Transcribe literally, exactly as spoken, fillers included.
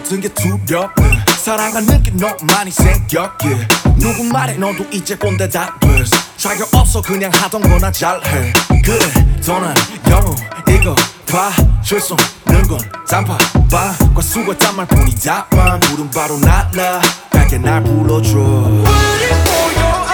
모든 게 두렵네. 사랑하는 게 너무 많이 생겨 yeah. 누구 말에 너도 이제 꼰대 다 됐어. 자격 없어 그냥 하던 거나 잘해. 그래 더난 영웅 이거 봐줄 수 없는 건 단팥빵과 수고했단 말뿐이다만 부른 바로 날라 밝게 날 불러줘. 우리 모여